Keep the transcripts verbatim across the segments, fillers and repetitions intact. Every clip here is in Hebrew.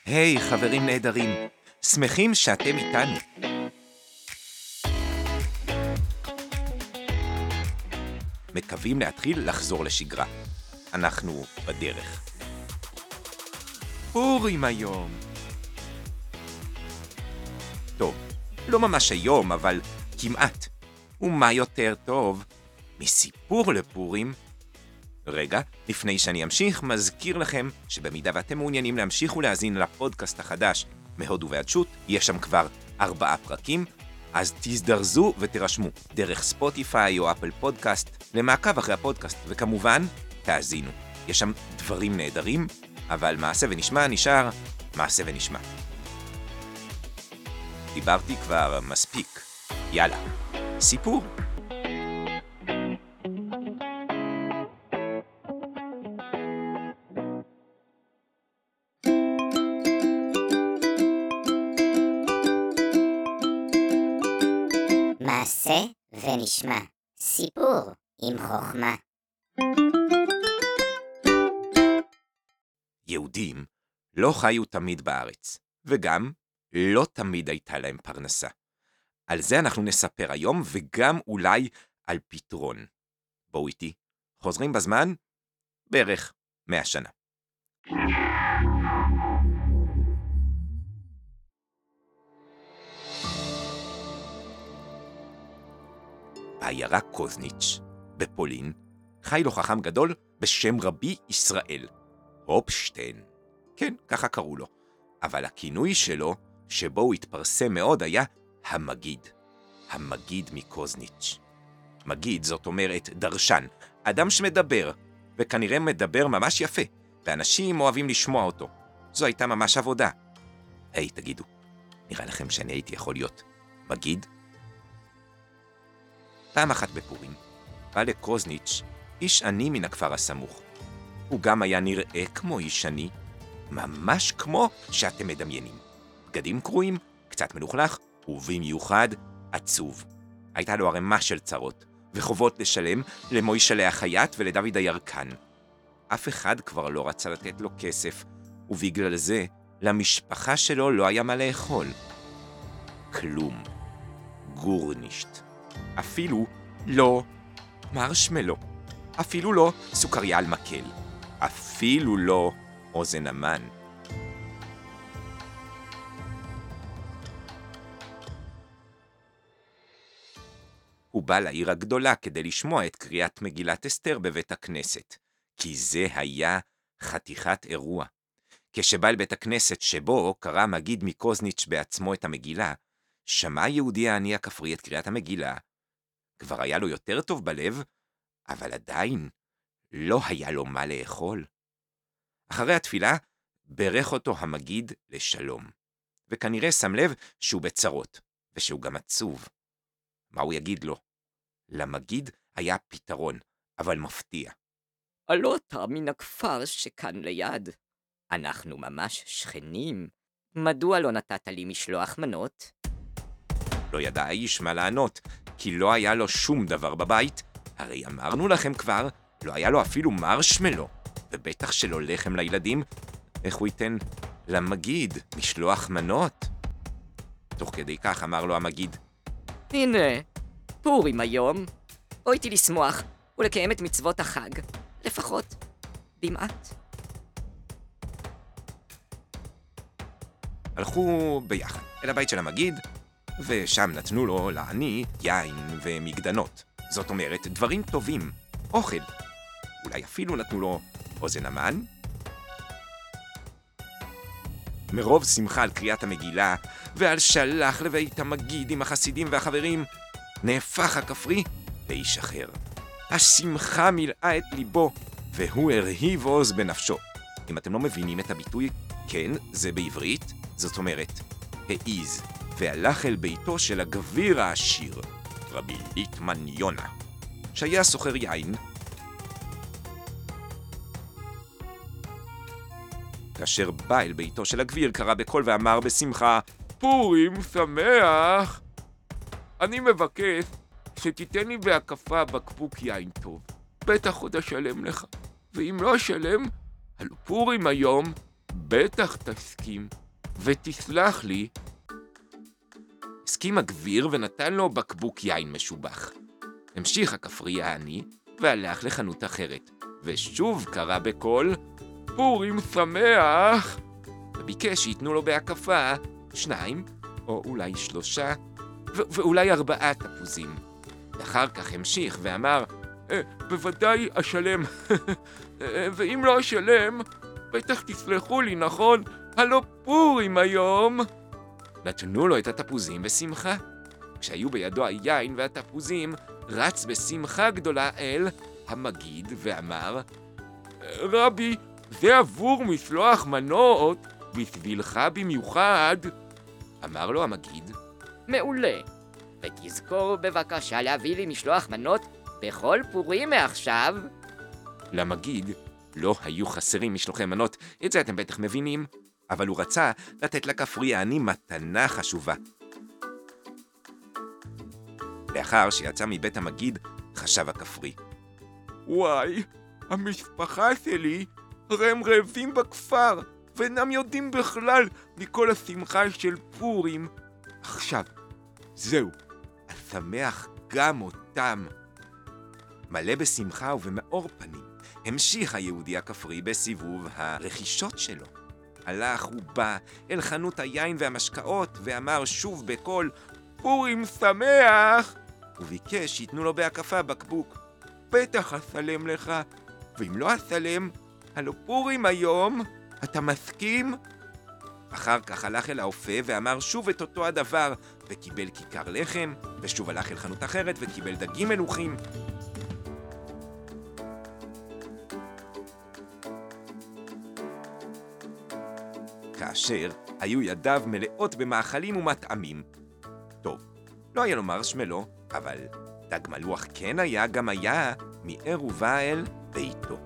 היי, חברים נהדרים, שמחים שאתם איתנו. מקווים להתחיל לחזור לשגרה. אנחנו בדרך. פורים היום. טוב, לא ממש היום, אבל כמעט. ומה יותר טוב מסיפור לפורים? רגע, לפני שאני אמשיך, מזכיר לכם שבמידה ואתם מעוניינים להמשיך ולהזין לפודקאסט החדש מהודו ועד שוט, יש שם כבר ארבעה פרקים, אז תזדרזו ותרשמו דרך ספוטיפיי או אפל פודקאסט למעקב אחרי הפודקאסט, וכמובן, תאזינו. יש שם דברים נהדרים, אבל מעשה ונשמע נשאר מעשה ונשמע. דיברתי כבר מספיק. יאללה, סיפור. מעשה ונשמע, סיפור עם חוכמה. יהודים לא חיו תמיד בארץ, וגם לא תמיד הייתה להם פרנסה. על זה אנחנו נספר היום, וגם אולי על פתרון. בואו איתי, חוזרים בזמן בערך מאה שנה. בעיירה קוזניץ' בפולין חי לו חכם גדול בשם רבי ישראל, הופשטיין. כן, ככה קראו לו. אבל הכינוי שלו, שבו הוא התפרסם מאוד, היה המגיד. המגיד מקוזניץ'. מגיד זאת אומרת דרשן, אדם שמדבר, וכנראה מדבר ממש יפה, ואנשים אוהבים לשמוע אותו. זו הייתה ממש עבודה. היי, תגידו, נראה לכם שאני הייתי יכול להיות מגיד? פעם אחת בפורים, בא לקוזניץ' איש עני מן הכפר הסמוך. הוא גם היה נראה כמו איש עני, ממש כמו שאתם מדמיינים. בגדים קרועים, קצת מלוכלך, ובמיוחד עצוב. הייתה לו ערימה של צרות, וחובות לשלם למוישלה החייט ולדוד הירקן. אף אחד כבר לא רצה לתת לו כסף, ובגלל זה למשפחה שלו לא היה מה לאכול. כלום. גורנישט. אפילו לא מרשמלו. אפילו לא סוכריה על מקל. אפילו לא אוזן המן. הוא בא לעיר הגדולה כדי לשמוע את קריאת מגילת אסתר בבית הכנסת, כי זה היה חתיכת אירוע. כשבא אל בית הכנסת שבו קרא מגיד מקוזניץ' בעצמו את המגילה, שמע יהודי העני הכפרי את קריאת המגילה. כבר היה לו יותר טוב בלב, אבל עדיין לא היה לו מה לאכול. אחרי התפילה ברך אותו המגיד לשלום, וכנראה שם לב שהוא בצרות, ושהוא גם עצוב. מה הוא יגיד לו? למגיד היה פתרון, אבל מפתיע. הלא אתה מן הכפר שכאן ליד. אנחנו ממש שכנים. מדוע לא נתת לי משלוח מנות? לא ידע האיש מה לענות, כי לא היה לו שום דבר בבית. הרי אמרנו לכם כבר, לא היה לו אפילו מרשמלו, ובטח שלא לחם לילדים. איך הוא ייתן למגיד משלוח מנות? תוך כדי כך אמר לו המגיד, הנה, פורים היום. בואי לשמוח ולקיים את מצוות החג, לפחות במעט. הלכו ביחד אל הבית של המגיד, ושם נתנו לו לעני יין ומגדנות. זאת אומרת, דברים טובים, אוכל. אולי אפילו נתנו לו אוזן המן. מרוב שמחה על קריאת המגילה, ועל שלח לבית המגיד עם החסידים והחברים, נהפך הכפרי לאיש אחר. השמחה מילאה את ליבו, והוא הרהיב עוז בנפשו. אם אתם לא מבינים את הביטוי, כן, זה בעברית, זאת אומרת, העיז, והלך אל ביתו של הגביר העשיר, רבי ליטמן יונה, שהיה סוחר יין. כאשר בא אל ביתו של הגביר, קרא בקול ואמר בשמחה, פורים שמח! אני מבקש שתיתן לי בהקפה בקבוק יין טוב. בטח עוד אשלם לך, ואם לא אשלם, על פורים היום בטח תסכים, ותסלח לי. הסכים הגביר ונתן לו בקבוק יין משובח. המשיך הכפרי העני והלך לחנות אחרת, ושוב קרא בקול, פורים שמח! וביקש שיתנו לו בהקפה שניים, או אולי שלושה, ו- ואולי ארבעה תפוזים. ואחר כך המשיך ואמר, אה, בוודאי אשלם, ואם לא אשלם, בטח תסלחו לי, נכון? הלא פורים היום. נתנו לו את התפוזים בשמחה. כשהיו בידו היין והתפוזים, רץ בשמחה גדולה אל המגיד ואמר, רבי, זה עבור משלוח מנות, בשבילך במיוחד. אמר לו המגיד, מעולה. ותזכור בבקשה להביא לי משלוח מנות בכל פורים מעכשיו. למגיד לא היו חסרים משלוחי מנות, את זה אתם בטח מבינים, אבל הוא רצה לתת לכפרי העני מתנה חשובה. לאחר שיצא מבית המגיד, חשב הכפרי, וואי, המשפחה שלי הרי הם רעבים בכפר, ואינם יודעים בכלל מכל השמחה של פורים. עכשיו, זהו, אשמח גם אותם. מלא בשמחה ובמאור פנים, המשיך היהודי הכפרי בסיבוב הרכישות שלו. הלך ובא אל חנות היין והמשקאות ואמר שוב בקול, פורים שמח! וביקש שיתנו לו בהקפה בקבוק. בטח אסלם לך, ואם לא אסלם, הלא פורים היום, אתה מסכים? אחר כך הלך אל האופה ואמר שוב את אותו הדבר, וקיבל כיכר לחם, ושוב הלך אל חנות אחרת וקיבל דגים מלוכים. כאשר היו ידיו מלאות במאכלים ומטעמים. טוב, לא היה לו מרשמלו, אבל דג מלוח כן היה, גם היה מיער ובא אל ביתו.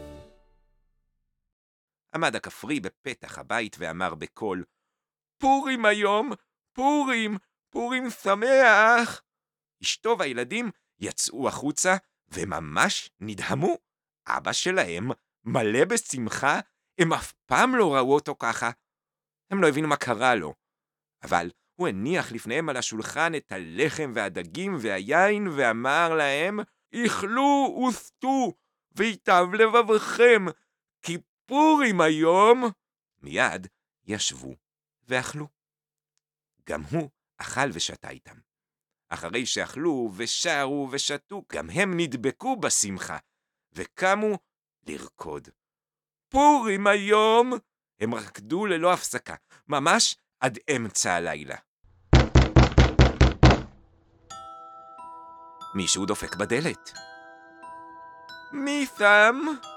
עמד הכפרי בפתח הבית ואמר בקול, פורים היום, פורים, פורים שמח! אשתו והילדים יצאו החוצה וממש נדהמו. אבא שלהם מלא בשמחה, הם אף פעם לא ראו אותו ככה. הם לא הבינו מה קרה לו, אבל הוא הניח לפניהם על השולחן את הלחם והדגים והיין ואמר להם, איכלו וסתו ויטב לבבכם, כי פורים היום. מיד ישבו ואכלו. גם הוא אכל ושתה איתם. אחרי שאכלו ושרו ושתו, גם הם נדבקו בשמחה, וקמו לרקוד. פורים היום! הם רקדו ללא הפסקה, ממש עד אמצע הלילה. מישהו דופק בדלת. מי שם?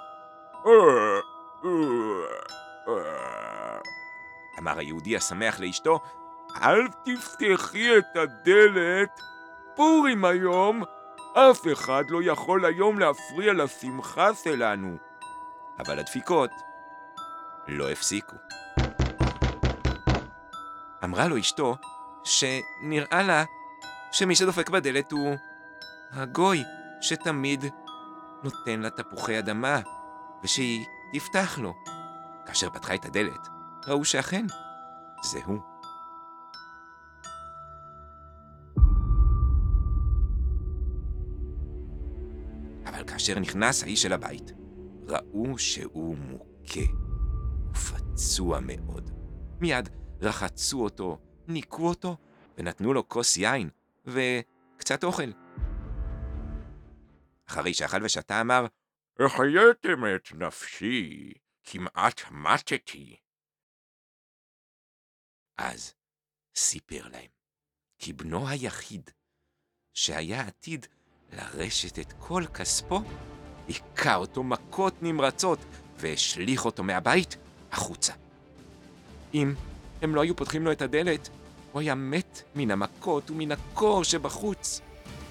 אמר היהודי השמח לאשתו, אל תפתחי את הדלת, פורים היום, אף אחד לא יכול היום להפריע לשמחה שלנו. אבל הדפיקות לא הפסיקו. אמרה לו אשתו שנראה לה שמי שדופק בדלת הוא הגוי שתמיד נותן לה תפוחי אדמה, ושהיא תפתח לו. כאשר פתחה את הדלת, ראו שאכן זה הוא. אבל כאשר נכנס האיש אל הבית, ראו שהוא מוכה ופצוע מאוד. מיד רחצו אותו, ניקו אותו, ונתנו לו כוס יין וקצת אוכל. אחרי שאכל ושתה אמר, החייתם את נפשי, כמעט מתתי. אז סיפר להם, כי בנו היחיד, שהיה עתיד לרשת את כל כספו, היכה אותו מכות נמרצות, והשליך אותו מהבית החוצה. אם הם לא היו פותחים לו את הדלת, הוא היה מת מן המכות ומן הקור שבחוץ.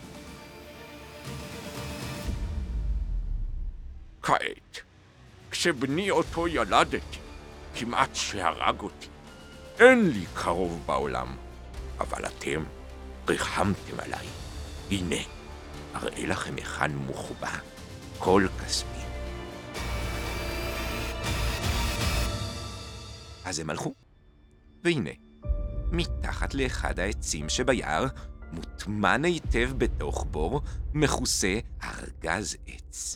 כעת, כשבני אותו ילדתי, כמעט שהרג אותי. אין לי קרוב בעולם, אבל אתם ריחמתם עליי. הנה, אראה לכם היכן מוחבא כל כספי. אז הם הלכו. והנה, מתחת לאחד העצים שביער, מוטמן היטב בתוך בור, מכוסה ארגז עץ.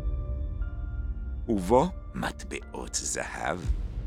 ובו מטבעות זהב.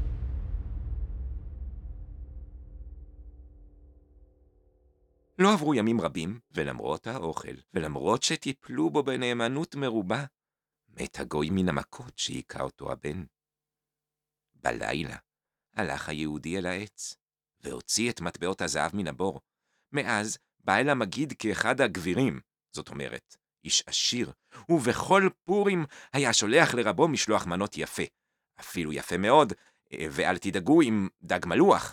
לא עברו ימים רבים, ולמרות האוכל, ולמרות שטיפלו בו בנאמנות מרובה, מת הגוי מן המכות שהיכה אותו הבן. בלילה הלך היהודי אל העץ, והוציא את מטבעות הזהב מן הבור. מאז בא אל המגיד כאחד הגבירים, זאת אומרת, איש עשיר, ובכל פורים היה שולח לרבו משלוח מנות יפה, אפילו יפה מאוד, ואל תדאגו עם דג מלוח.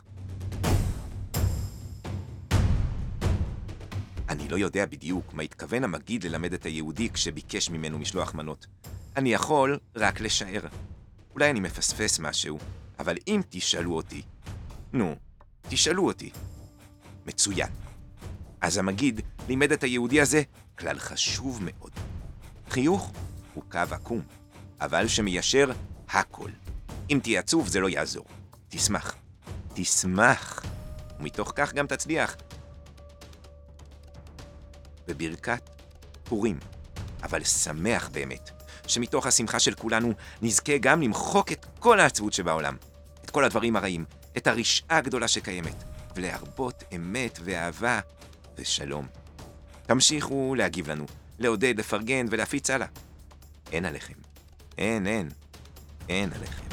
אני לא יודע בדיוק מה התכוון המגיד ללמד את היהודי כשביקש ממנו משלוח מנות. אני יכול רק לשער. אולי אני מפספס משהו, אבל אם תשאלו אותי, נו, תשאלו אותי. מצוין. אז המגיד לימד את היהודי הזה כלל חשוב מאוד. חיוך הוא קו עקום, אבל שמיישר הכל. אם תהיה עצוב זה לא יעזור. תשמח. תשמח. ומתוך כך גם תצליח. בברכת פורים, אבל שמח באמת, שמתוך השמחה של כולנו נזכה גם למחוק את כל העצבות שבעולם, את כל הדברים הרעים, את הרשעה הגדולה שקיימת, ולהרבות אמת ואהבה ושלום. תמשיכו להגיב לנו, לעודד, לפרגן ולהפיץ הלאה. אין עליכם. אין, אין. אין עליכם.